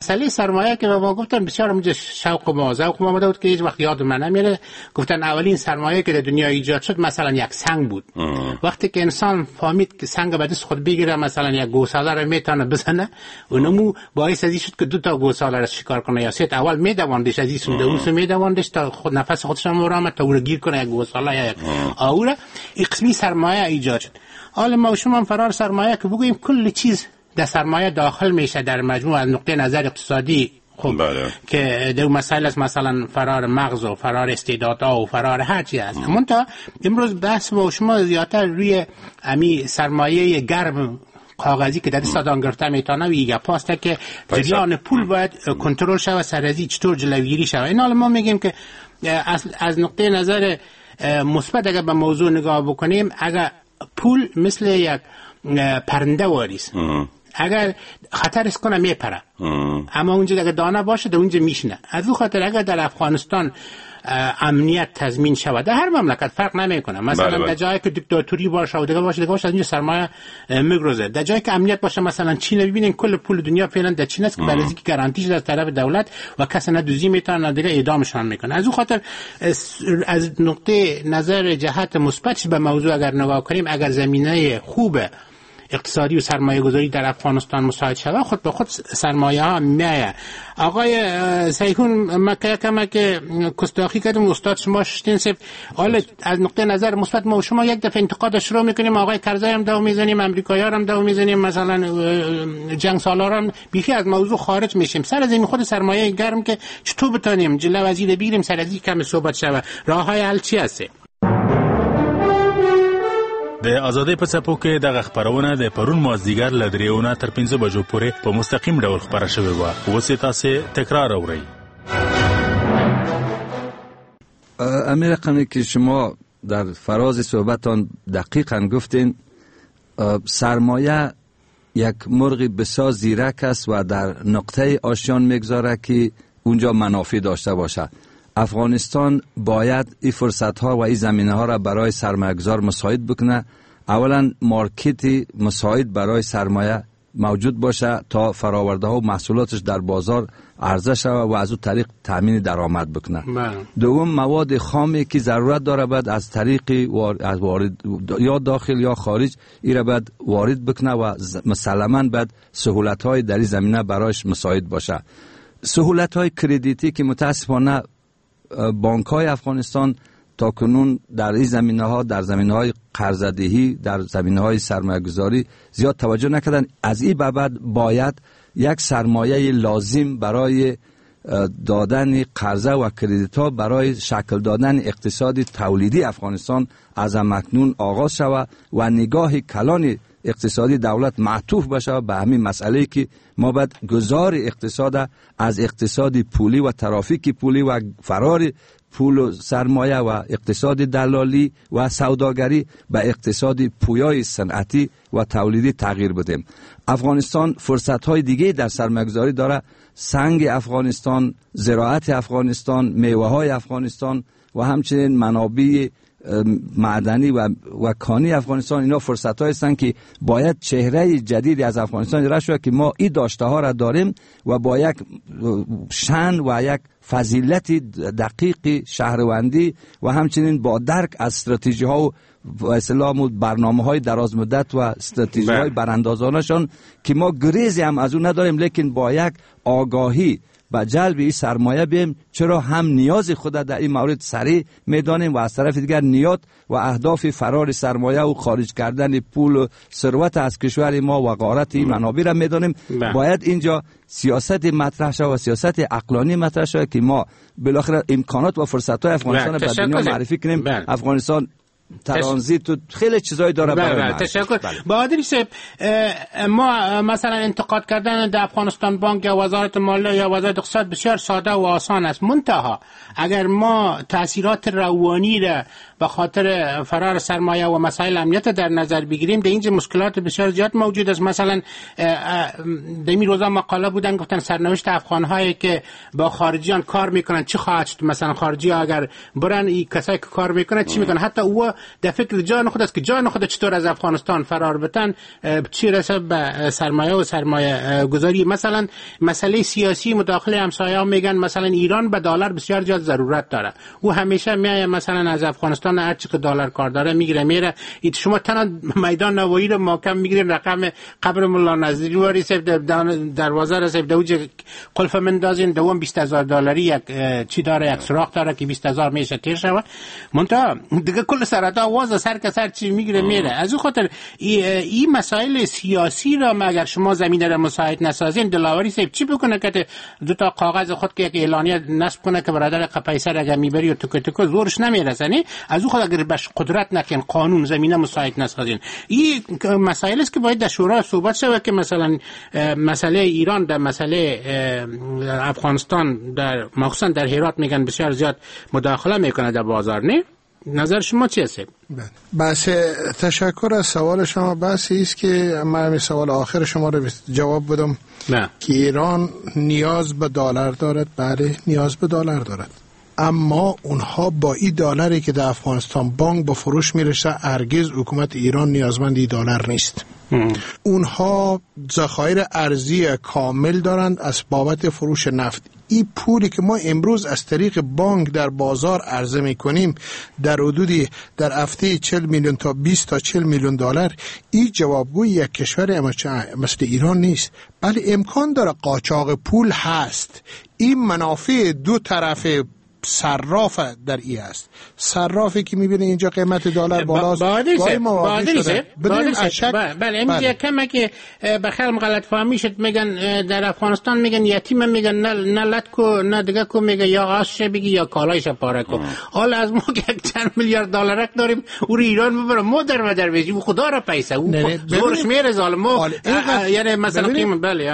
مسئله سرمایه که به ما گفتن بسیار اونجا شوق و ذوق ما بود که هیچ وقت یاد من نمیره. گفتن اولین سرمایه که در دنیا ایجاد شد مثلا یک سنگ بود. وقتی که انسان فهمید که سنگ به دست خود بگیره مثلا یک گوساله رو میتونه بزنه، اونمو باعث ازی شد که دو تا گوساله رو شکار کنه یا سه تا. اول میدواندش از این سوده اون سو میدواندش تا خود نفس خودش رو مرامت تا او رو گیر کنه یک گوساله یا یک آوره. این قسمی سرمایه ایجاد شد. حالا ما شما فرار سرمایه که بگوییم کل چیز در سرمایه داخل میشه در مجموع از نقطه نظر اقتصادی. خب که در مسائل است مثلا فرار مغز و فرار استعدادها و فرار هر چیز است. منتها امروز بحث با شما زیادتر روی امی سرمایه گرم کاغذی که در دستان گرفته میتونه و یک پاسته که جریان پول باید کنترل شود، سرازی چطور جلوگیری شود. این حالا ما میگیم که از نقطه نظر مثبت اگر به موضوع نگاه بکنیم، اگر پول مثل یک پرنده واریست، اگر خطرش کنه میپره، اما اونجا اگر دانه باشه در اونجا میشنه. از اون خاطر اگر در افغانستان امنیت تضمین شود، در هر مملکت فرق نمیکنه، مثلا در جایی که دیکتاتوری باشه و دیگه باشه از اینجا سرمایه میگرزه. در جایی که امنیت باشه، مثلا چین ببینین کل پول دنیا فعلا در چین است که برای اینکه گارانتی شده از طرف دولت و کسی نه دوزی میتونه دیگه اعدامشان میکنه. از اون خاطر از نقطه نظر جهت مثبت به موضوع اگر نگاه کنیم، اگر زمینه خوبه اقتصادی و سرمایه گذاری در افغانستان مساعد شود، خود به خود سرمایه ها میایه. آقای سیحون مکه که کستاخی کردیم استاد شما شتین سب، حالا از نقطه نظر مثبت ما شما یک دفعه انتقاد شروع میکنیم، آقای کرزی هم دو میزنیم، امریکایی هم دو میزنیم، مثلا جنگ سالاران بیخی از موضوع خارج میشیم. سر از این خود سرمایه گرم که چطور بتونیم جلو از این بگیریم، سر از این کم صحبت شود، راه های حل چی هست؟ د آزادۍ په څپو کې دغه خپرونه د پرون مازدیګر له 3 تر 5 بجو پورې په مستقیم ډول خپره شوې وه. اوس یې تاسې تکرار اورئ. امیر رقمی که شما در فراز صحبتان دقیقاً گفتین، سرمایه یک مرغ بسیار زیرک است و در نقطه آشیان میگذاره که اونجا منافع داشته باشه. افغانستان باید این فرصت ها و این زمینه ها را برای سرمایه‌گذار مساعد بکنه. اولا مارکتی مساعد برای سرمایه موجود باشه تا فراورده ها و محصولاتش در بازار عرضه شود و از اون طریق تامین درآمد بکنه. دوم مواد خامی که ضرورت داره باید از طریق وارد یا داخل یا خارج این را باید وارد بکنه و مسلماً باید سهولت های در این زمینه برایش مساعد باشه. سهولت های کردیتی که متاسفانه بانک های افغانستان تا کنون در این زمینه ها، در زمینه های قرضه‌دهی، در زمینه های سرمایه گذاری زیاد توجه نکردن. از این به بعد باید یک سرمایه لازم برای دادن قرضه و کردیت ها برای شکل دادن اقتصاد تولیدی افغانستان از اکنون آغاز شود و نگاه کلان اقتصادی دولت معطوف بشه به همین مسئله که ما باید گذار اقتصاد از اقتصاد پولی و ترافیک پولی و فرار پول و سرمایه و اقتصاد دلالی و سوداگری به اقتصاد پویای صنعتی و تولیدی تغییر بدیم. افغانستان فرصت های دیگه در سرمایه‌گذاری داره. سنگ افغانستان، زراعت افغانستان، میوه های افغانستان و همچنین منابع معدنی و کانی افغانستان، اینا فرصت های هستند که باید چهره جدیدی از افغانستان ایجاد شود که ما این داشته ها را داریم و با یک شأن و یک فضیلت دقیق شهروندی و همچنین با درک از استراتژی ها و اصطلاح برنامه های دراز مدت و استراتژی های براندازانشان که ما گریزی هم از اون نداریم، لیکن با یک آگاهی با جلب این سرمایه بیم، چرا هم نیاز خود در این مورد سریع میدانیم و از طرف دیگر نیات و اهداف فرار سرمایه و خارج کردن پول و ثروت از کشور ما و غارت این منابع را میدانیم. باید اینجا سیاست مطرح شود و سیاست عقلانی مطرح شود که ما بالاخره امکانات و فرصت های افغانستان را به دنیا معرفی کنیم. افغانستان ترانزیت و خیلی چیزایی داره برای تشکر. بهادری صاحب، ما مثلا انتقاد کردن در افغانستان بانک یا وزارت مالیه یا وزارت اقتصاد بسیار ساده و آسان است. منتها اگر ما تاثیرات روانی را به خاطر فرار سرمایه و مسائل امنیت در نظر بگیریم، در اینجا مشکلات بسیار زیاد موجود است. مثلا در این روزا مقاله بودن گفتن سرنوشت افغان‌هایی که با خارجیان کار میکنن چی خواهد شد. مثلا خارجی اگر برن این کسایی که کار میکنن چی میکنن، حتی او در فکر جان خود است که جان خود چطور از افغانستان فرار بتن، چی رسه به سرمایه و سرمایه گذاری. مثلا مسئله سیاسی مداخله همسایه‌ها میگن مثلا ایران به دلار بسیار زیاد ضرورت داره، او همیشه میاد مثلا از افغانستان هر چی که دلار کار داره میگیره میره. شما تنها میدان نوایی رو محکم میگیرین، رقم قبر مولا نظری واری سیف دروازه را سیف دوج قلف مندازین، دوم 20000 دلاری یک چی داره، یک سوراخ داره که 20000 میشه تیر شود. منتها دیگه کل سرتا آواز سر که سر چی میگیره میره. از اون خاطر این مسائل سیاسی را اگر شما زمین را مساعد نسازین، دلاوری سیف چی بکنه که دو تا کاغذ خود که یک اعلانیه نصب کنه که برادر قپیسر اگر میبری و تکو زورش نمیرسنی. از اون خاطر اگر بهش قدرت نکن قانون زمینه مساعد نسازین. این مسائل است که باید در شورا صحبت شود که مثلا مسئله ایران در مسئله افغانستان در مخصوصا در هرات میگن بسیار زیاد مداخله میکنه در بازار. نه نظر شما چی است؟ بس تشکر از سوال شما. بس است که من سوال آخر شما رو جواب بدم که ایران نیاز به دلار دارد. بله نیاز به دلار دارد، اما اونها با این دلاری که در افغانستان بانک به فروش میرسه هرگز حکومت ایران نیازمند این دلار نیست. اونها ذخایر ارزی کامل دارند از بابت فروش نفت. این پولی که ما امروز از طریق بانک در بازار عرضه میکنیم در حدودی در هفته 40 میلیون تا 20 تا 40 میلیون دلار، این جوابگوی یک کشور مثل ایران نیست. بله امکان داره قاچاق پول هست. این منافع دو طرف صراف در ای است. صرافی که میبینه اینجا قیمت دلار بالاست گاهی مواقعی شده بدونیم اشک. بله امروز کمه که بخیل غلط فهمی شد، میگن در افغانستان میگن یتیم، میگن نه لط کو نه دیگه کو، میگه یا آش بگی یا کالایش پاره کو. حالا از ما که 1 میلیارد دلارک داریم او رو ایران ببره ما در بجیم خدا را پیسه او زورش میره ظالم. یعنی مثلا قیمت بله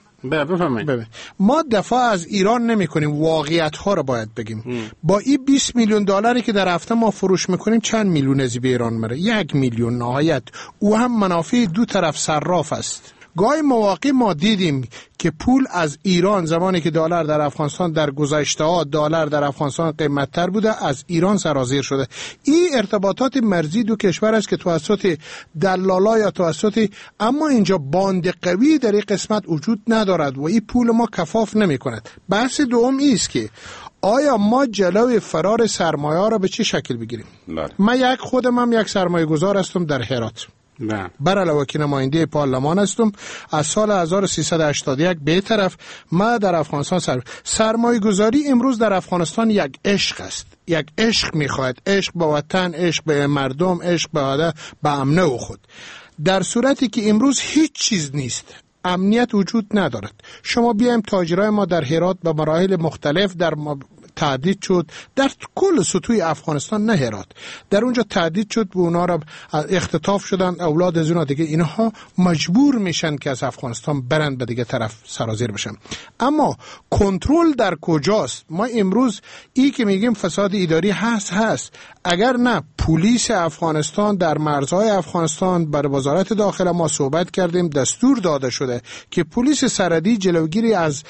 بفهمید ما دفاع از ایران نمی کنیم، واقعیت ها رو باید بگیم. با این 20 میلیون دلاری که در هفته ما فروش میکنیم چند میلیون از به ایران میره؟ 1 میلیون نهایت. او هم منافع دو طرف صراف است. گاهی مواقع ما دیدیم که پول از ایران زمانی که دلار در افغانستان در گذشته ها دلار در افغانستان قیمت‌تر بوده از ایران سرازیر شده. این ارتباطات مرزی دو کشور است که توسط دلالا یا توسط، اما اینجا باند قوی در این قسمت وجود ندارد و این پول ما کفاف نمی‌کند. بحث دوم است که آیا ما جلوی فرار سرمایه را به چه شکل بگیریم؟ من خودم یک سرمایه گذار هستم در هرات. بر علاوه که نماینده پارلمان هستم از سال 1381 به طرف ما در افغانستان سرمایه گذاری امروز در افغانستان یک عشق است. یک عشق میخواهد، عشق به وطن، عشق به مردم، عشق به امن و خود. در صورتی که امروز هیچ چیز نیست، امنیت وجود ندارد. شما بیایم تاجرای ما در هرات به مراحل مختلف در تعدید شد در کل سطوح افغانستان، نه هرات، در اونجا تعدید شد و اونا را اختطاف شدن اولاد از اونا دیگه، اینها مجبور میشن که از افغانستان برند به دیگه طرف سرازیر بشن. اما کنترل در کجاست؟ ما امروز ای که میگیم فساد اداری هست، اگر نه پلیس افغانستان در مرزهای افغانستان بر وزارت داخله ما صحبت کردیم، دستور داده شده که پلیس سرحدی جلوگیری از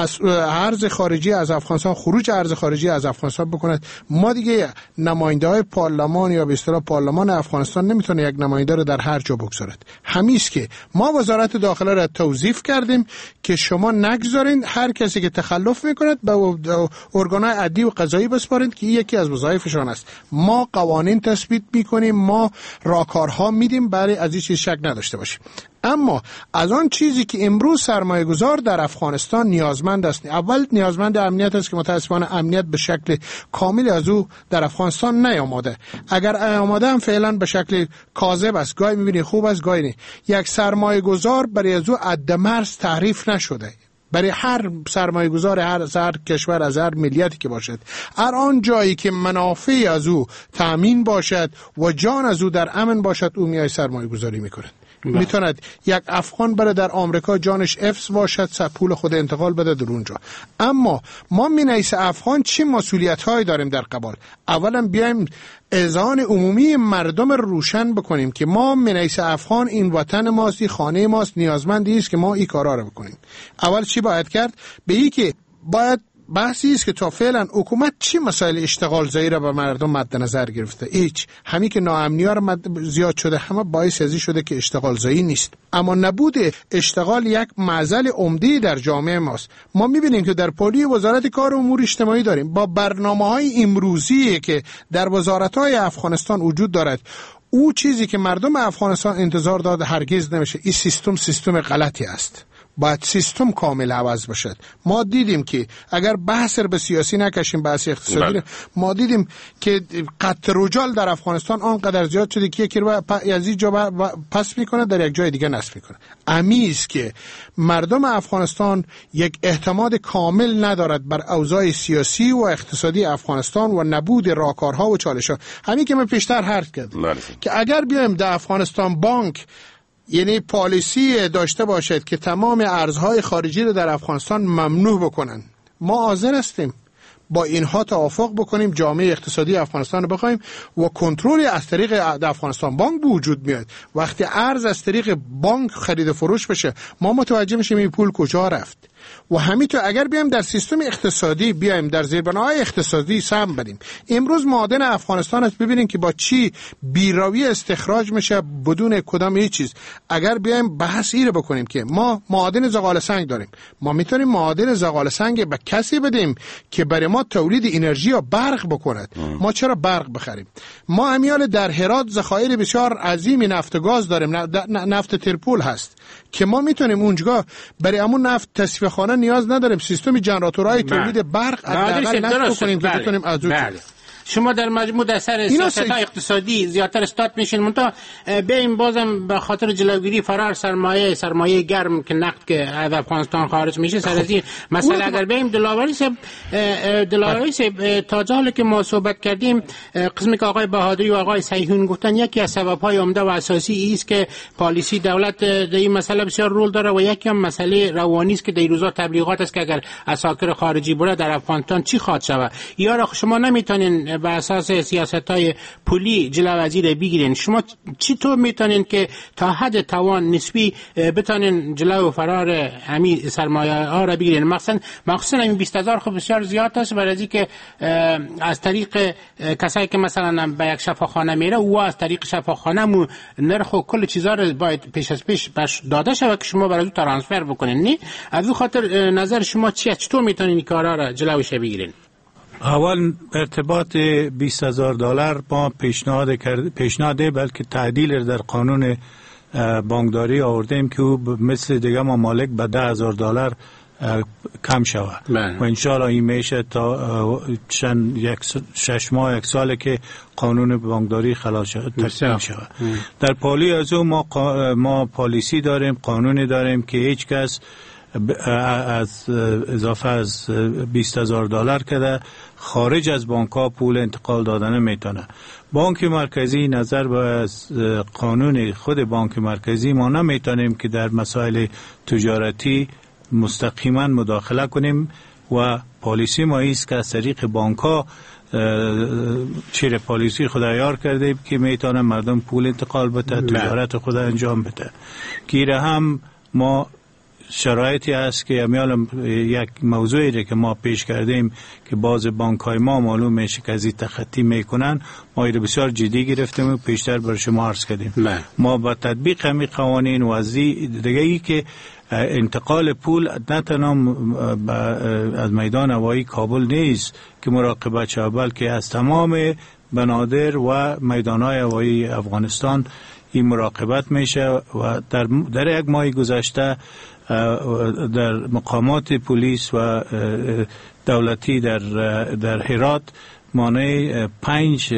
ارز خارجی از افغانستان، خروج ارز خارجی از افغانستان بکند. ما دیگه نماینده های پارلمان یا به اصطلاح پارلمان افغانستان نمیتونه یک نماینده رو در هر جا بگذارد. همیست که ما وزارت داخله را توظیف کردیم که شما نگذارین هر کسی که تخلف میکند به ارگان‌های عدلی و قضایی بسپارید که یکی از وظایفشان است. ما قوانین تثبیت میکنیم، ما راهکارها میدیم برای از این چیز شک نداشته باشیم. اما از آن چیزی که امروز سرمایه گذار در افغانستان نیازمند است، اول نیازمند امنیت است که متاسفانه امنیت به شکل کامل از او در افغانستان نیامده. اگر آماده هم فعلا به شکل کاذب است، گاهی میبینی خوب است گاهی نه. یک سرمایه گذار برای از او حدمرز تعریف نشده. برای هر سرمایه گذار هر کشور از هر ملیتی که باشد، هر آن جایی که منافع از او تأمین باشد و جان از او در امن باشد، او میای سرمایه گذاری میکند. میتوند یک افغان بره در آمریکا جانش افس باشد، پول خود انتقال بده در اونجا. اما ما مینیس افغان چه مسئولیت هایی داریم در قبال؟ اولا بیایم اذعان عمومی مردم روشن بکنیم که ما مینیس افغان این وطن ماست، این خانه ماست، نیازمندی است که ما این کارا رو بکنیم. اول چی باید کرد؟ به این که باید بحثی است که تا فعلا حکومت چی مسائل اشتغال زایی را به مردم مد نظر گرفته؟ هیچ. همین که ناامنی‌ها را زیاد شده همه باعث ازی شده که اشتغال زایی نیست. اما نبود اشتغال یک معضل عمده در جامعه ماست. ما می‌بینیم که در پالی وزارت کار و امور اجتماعی داریم با برنامه‌های امروزی که در وزارت‌های افغانستان وجود دارد، او چیزی که مردم افغانستان انتظار داد هرگز نمیشه. این سیستم غلطی است. باید سیستم کامل عوض باشد. ما دیدیم که اگر بحث به سیاسی نکشیم، بحث اقتصادی ما دیدیم که قطع رجال در افغانستان آنقدر زیاد شده که یکی رو از این جا پس میکنه در یک جای دیگه نصب میکنه. امیز که مردم افغانستان یک اعتماد کامل ندارد بر اوضاع سیاسی و اقتصادی افغانستان و نبود راهکارها و چالش‌ها. همین که من پیشتر عرض کردم که اگر بیایم در افغانستان بانک یعنی پالیسی داشته باشد که تمام ارزهای خارجی رو در افغانستان ممنوع بکنن، ما حاضر هستیم با اینها توافق بکنیم، جامعه اقتصادی افغانستان رو بخوایم و کنترل از طریق افغانستان بانک به وجود میاد. وقتی ارز از طریق بانک خرید و فروش بشه، ما متوجه میشیم این پول کجا رفت. و همینطور اگر بیایم در سیستم اقتصادی بیایم در زیربناهای اقتصادی سهم بدیم، امروز معادن افغانستان است، ببینیم که با چی بیراوی استخراج میشه بدون کدام هیچ چیز. اگر بیایم بحث رو بکنیم که ما معادن زغال سنگ داریم، ما میتونیم معادن زغال سنگ به کسی بدیم که برای ما تولید انرژی یا برق بکند. ما چرا برق بخریم؟ ما امیال در هرات ذخایر بسیار عظیمی نفت و گاز داریم، نفت ترپول هست که ما میتونیم اونجا برای همون نفت تصفیه خانه نیاز نداریم، سیستم جنراتورهای تولید برق حداقل نصب کنیم که بتونیم از اون. شما در مجموع در سر سیاست‌های اقتصادی زیادتر استاد میشین، منتها بیایم بازم به خاطر جلوگیری فرار سرمایه گرم که نقد که از افغانستان خارج میشه سر از این مثلا اگر بیایم دلاوری سے تا جالی که ما صحبت کردیم، قسمی که آقای بهادری و آقای سیحون گفتن یکی از سبب‌های عمده و اساسی است که پالیسی دولت در این مسئله بسیار رول داره و یکی هم مسئله روانی است که در روزا تبلیغات است که اگر اساکر خارجی بره در افغانستان چی خواهد شود. یا شما نمیتونین بر اساس سیاست‌های پولی جلو وزیر بگیرین. شما چطور میتونین که تا حد توان نسبی بتونین جلو فرار همین سرمایه‌ها را بگیرین؟ مخصوصا این 20000 خب بسیار زیاد است، برای اینکه از طریق کسایی که مثلا به یک شفاخانه میره و از طریق شفاخانه مو نرخ و کل چیزا رو باید پیش از پیش داده شود که شما برای ترانسفر بکنین. نه از این خاطر نظر شما چیه؟ چطور میتونین کارا را جلوش بگیرین؟ اول ارتباط $20,000 ما پیشنهاد بلکه تعدیل در قانون بانکداری آوردیم که او مثل دیگه ممالک به $10,000 کم شود و انشاءالله این میشه تا 6 ماه 1 ساله که قانون بانکداری خلاص تکمیل شود. در پالی از او ما پالیسی داریم، قانونی داریم که هیچ کس از اضافه از $20,000 که خارج از بانک ها پول انتقال دادن میتونه. بانک مرکزی نظر به قانون خود بانک مرکزی ما نمیتونیم که در مسائل تجارتی مستقیما مداخله کنیم و پالیسی ما ایست که از طریق بانک ها چیر پالیسی خود عیار کرده که میتونه مردم پول انتقال بده، تجارت خود انجام بده. گیره هم ما شرایطی هست که امیال یک موضوعی که ما پیش کردیم که باز بانک‌های ما معلوم میشه که از این تخطی میکنن، ما ایره بسیار جدی گرفتیم و پیشتر بر شما عرض کردیم. ما با تطبیق همین قوانین و از دیگه ای که انتقال پول نه تنها از میدان هوایی کابل نیست که مراقبت شود، بلکه از تمام بنادر و میدان‌های هوایی افغانستان این مراقبت میشه و در یک ماه گذشته در مقامات پلیس و دولتی در هرات مانع 5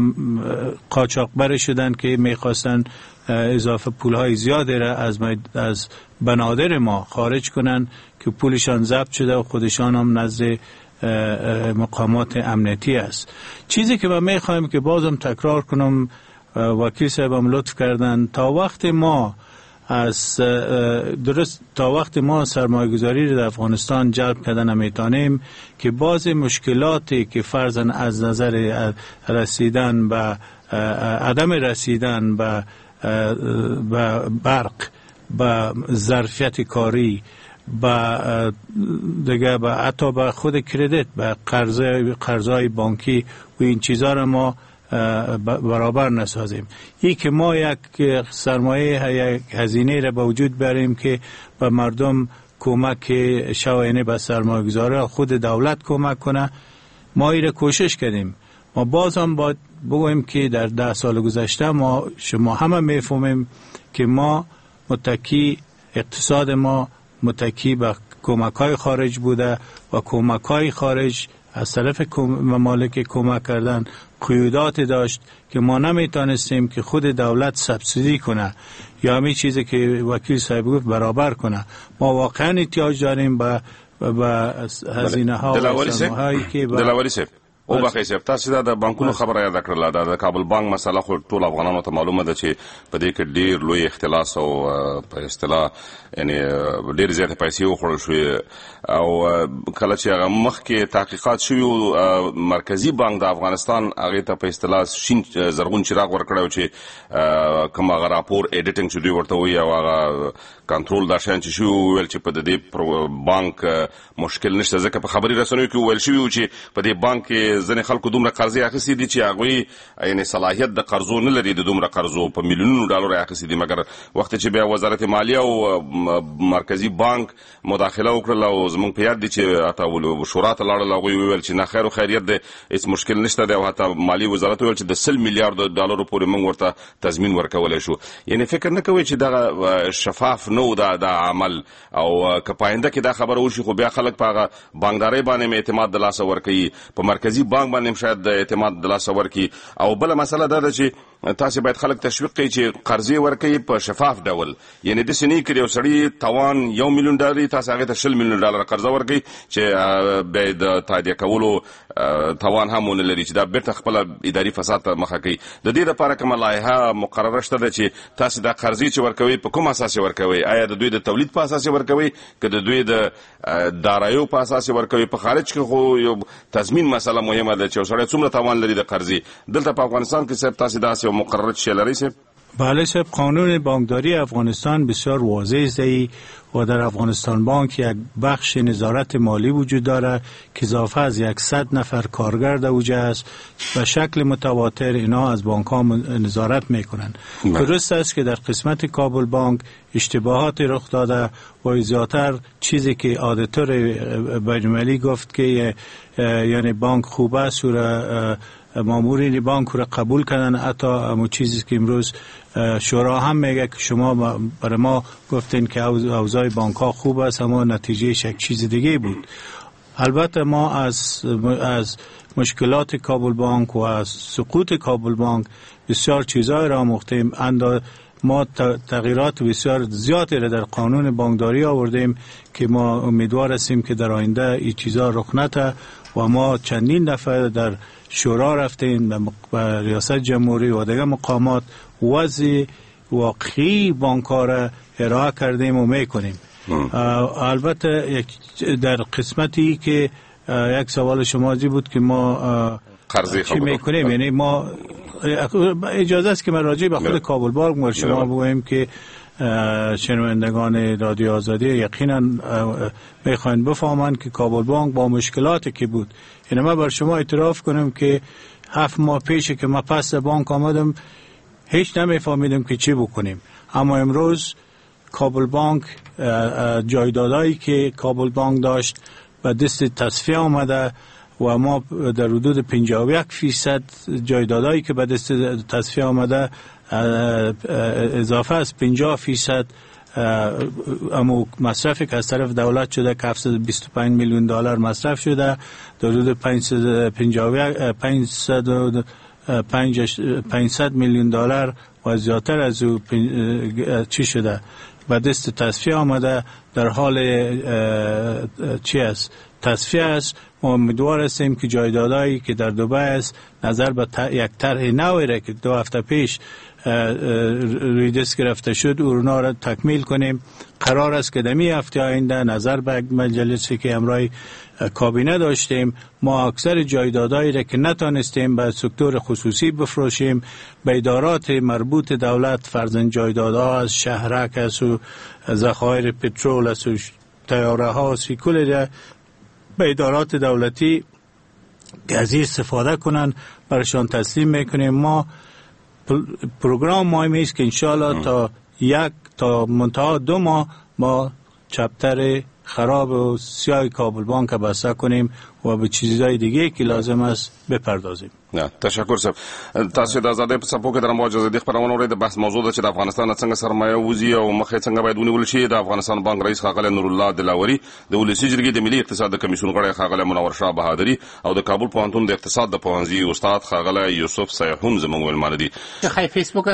قاچاقبر شدن که میخواستن اضافه پولهای زیادی را از بنادر ما خارج کنن که پولشان ضبط شده و خودشان هم نزد مقامات امنیتی است. چیزی که ما میخوایم که بازم تکرار کنم، وکیل صاحبم لطف کردن، تا وقت ما سرمایه‌گذاری رو در افغانستان جلب کردن نمیتونیم که باز مشکلاتی که فرضاً از نظر رسیدن به عدم رسیدن به برق، به ظرفیت کاری، دیگه حتی به خود کردیت، به قرضای بانکی و این چیزا را ما برابر نسازیم. این که ما یک سرمایه، یک هزینه را به وجود بریم که به مردم کمک شوینه به سرمایه گذاره خود دولت کمک کنه، ما این را کوشش کردیم. ما باز هم باید بگویم که در 10 سال گذشته شما همه میفهمیم که ما اقتصاد ما متکی به کمک‌های خارج بوده و کمک‌های خارج از طرف ممالک کمک کردن قیودات داشت که ما نمیتونستیم که خود دولت سبسیدی کنه یا همین چیزی که وکیل صاحب گفت برابر کنه. ما واقعا احتیاج داریم به هزینه ها و سرمایه‌ای که او بخیر صاحب تاسو د بانکونو خبره یاد کړل. د کابل بانک مسله خو ټول افغانانو ته معلومه ده چې په دې کې ډیر لوی اختلاس او په اصطلاح یعنی ډیر زیات پیسې وخوړل شوې او کله چې هغه مخکې تحقیقات شوي مرکزی بانک د افغانستان هغه ته په اصطلاح شین زرغون چراغ ورکړو چې کوم هغه راپور ایډیټینګ چې دوی ورته وایي او هغه کنټرول دا شان چې شو ویل چې په دې بانک مشکل نشته، ځکه په خبري رسنیو کې ویل شوی چې په دې بانک ځنې خلکو دومره قرضې اخیستي دي چې هغوی یعنې صلاحیت د قرضو نه لري، د دومره قرضو په میلیونونو ډالرو اخیستي دي. مګر وخت چې بیا وزارت مالیه او مرکزی بانک مداخله وکړله او زموږ په یاد دي چې حتی شورا ته لاړل، هغوی وویل چې نه خیر و خیریت دی، هېڅ مشکل نشته دی او حتی مالیې وزارت وویل چې د 100 میلیارډ ډالرو پورې موږ ورته تضمین ورکولی شو. یعنې فکر نه کوئ چې دغه شفاف نه دا عمل او که په آینده کې دا خبره وشي خو بیا خلک په هغه بانکدارۍ باندې اعتماد د لاسه ورکوي، په مرکزی بانک باندې شاید د اعتماد د لاسه ورکوي. او بله مسله دا ده چې تاسو باید خلک تشویق کړئ چې قرضې ورکوي په شفاف ډول، یعنې داسې نه کړي یو سړي توان 1 میلیون ډالر تاسو هغې ته 20 میلیون ډالر قرضه ورکوي چې بیا د تادیه کولو توان هم ونه لري، چې دا بیرته خپله اداري فساد ته مخه کوي. د دې لپاره کومه لایحه مقرره شته ده چې تاسو دا قرضې چې ورکوي په کوم اساس ورکوي؟ آیا د دوی د تولید په اساس ورکوي که د دوی د داراییو په اساس ورکوي؟ په خارج کې خو یو تضمین مسله مهمه ده چې یو سړی څومره توان لري د قرضې. دلته په افغانستان کې صاحب تاسو داسې یو مقرره شی لرئ صاحب؟ بله صاحب، قانون بانکداری افغانستان بسیار واضح است و در افغانستان بانک یک بخش نظارت مالی وجود داره که اضافه از 100 نفر کارگر در اوجه است و شکل متواتر اینا از بانک ها نظارت میکنن. درست است که در قسمت کابل بانک اشتباهات رخ داده و زیادتر چیزی که آدیتور بین‌المللی گفت که یعنی بانک خوب است و مامورین بانک رو قبول کردن، حتی همون چیزی که امروز شورا هم میگه که شما برای ما گفتین که اوضاع بانک ها خوب است، اما نتیجه یک چیز دیگه بود. البته ما از مشکلات کابل بانک و از سقوط کابل بانک بسیار چیزهای را آموختیم. ما تغییرات بسیار زیادی را در قانون بانکداری آوردیم که ما امیدوار هستیم که در آینده این چیزها رخ نده و ما چندین دفعه در شورا رفتیم به ریاست جمهوری و دیگر مقامات وضع واقعی بانک‌ها را ارائه کردیم و میکنیم. البته در قسمتی که یک سوال شما بود که ما چی میکنیم، یعنی ما اجازه است که من راجع به خود کابل بانک و شما بگویم که شنوندگان رادیو آزادی یقینا میخواین بفهمند که کابل بانک با مشکلاتی که بود، یعنی من بر شما اعتراف کنم که 7 ماه پیش که من پس بانک آمدم هیچ نمیفهمیدم که چی بکنیم، اما امروز کابل بانک جایدادایی که کابل بانک داشت به دست تصفیه آمده و ما در حدود 51% جایدادایی که به دست تصفیه آمده اضافه از 50% اما مصرفی که از طرف دولت شده که 725 میلیون دلار مصرف شده، در حدود 500 میلیون دلار و زیادتر از او چی شده به دست تصفیه آمده، در حال چی است؟ تصفیه است. ما امیدوار هستیم که جایدادایی که در دبی است نظر به یک طرح نوی را که 2 هفته پیش روی دست گرفته شد اونا را تکمیل کنیم. قرار است که دمی هفته آینده نظر به مجلسی که امروز کابینه داشتیم ما اکثر جایدادایی را که نتانستیم به سکتور خصوصی بفروشیم به ادارات مربوط دولت، فرضاً جایدادها از شهرک است و ذخایر پترول است و تیاره ها سیکول به ادارات دولتی که از این استفاده کنن برشان تسلیم میکنیم. ما پروگرام مهمی است که انشاءالله تا منتها 2 ماه ما چپتر خراب و سیاه کابل بانک بسته کنیم و به چیزهای دیگه که لازم است بپردازیم. نه تشکر صاحب. تاسو د آزادۍ په څپو کې د رموجه د خبرونو لري د بحث موضوع ده چې د افغانستان څنګه سرمایه وزي او مخې څنګه باید ونیول شي. د افغانستان بانک رئیس ښاغلی نور الله دلاوري، د ولسي جرګې د ملي اقتصاد د کمیسیون غړی ښاغلی منور شاه بهادري او د کابل پوهنتون د اقتصاد د پوهنځي استاد ښاغلی یوسف سیحون زموږ مېلمانه دي. خیلی فیسبوک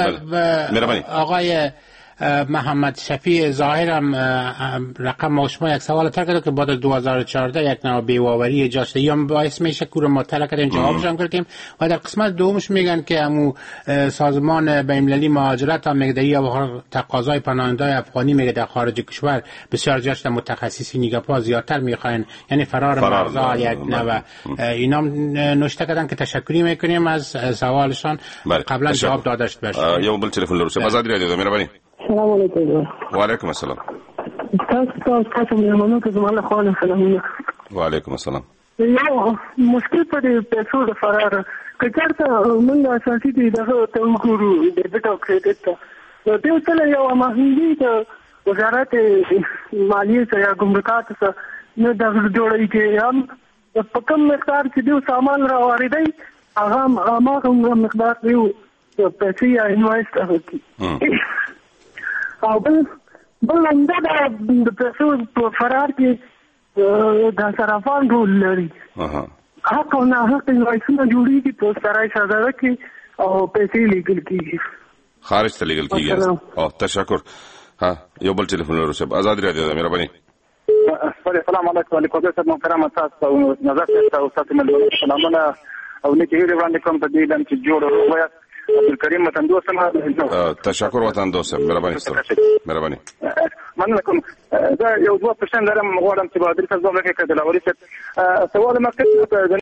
آقای محمد شفیع ظاهرم رقم ما شما یک سوال کرده که بعد از 2014 یک نوع بی‌باوری ایجاد شده، یا باعث میشه که رو مطلع کردیم جوابش هم کردیم. و در قسمت دومش میگن که امو سازمان بین‌المللی مهاجرت هم میگه یا تقاضای پناهندگان افغانی میگه در خارج کشور بسیار جاش متخصصی نیگاپا زیادتر میخواین، یعنی فرار مرزا یک نوع اینا نوشته کردن که تشکری میکنیم از سوالشان. قبلا جواب داده شد باشه. یو بل تلفن لرو آزادی رادیو مهرباني. السلام علیکم. وعلیکم السلام. تاسو مېلمنو ته زما له خوا سلامونه. وعلیکم السلام. یو مشکل په دې پیسو د فرار که چېرته موږ اساسي دي دغه ته وګورو ډیبټ او کریډټ ته نو دې سره یو مهمي د وزارت مالیې څخه یا ګمرکات څخه نو دغه جوړوي چې هم په کوم مقدار چې دوی سامان راوړي هغه مقدار دیو پیسې یا انوایسټ کوي. او بل انده د پیسو په فرار کې د صرافان رول لري. حق او ناحق انوایسونه جوړېږي په سرای شهزاده کې او پیسې لیږل کېږي، خارج ته لیږل کېږي. او تشکر. یو بل ټلیفون لرو صاحب. آزادي رادیو ده مهرباني. السلام علیکم. وعلیکم السلام محترم تاسو او نظر تاسو تاسو ملګرو سلامونه او نیکی هیله وړاندې کوم په دې لم چې جوړ وایي عبدالکریم وطن دوست ما. تشکر وطن دوست. مهرباني مهرباني. مننه کوم. دا یو 2% درم غواړم چې بهادر صاحب زما کې کړه د لاوري سوال ما کوي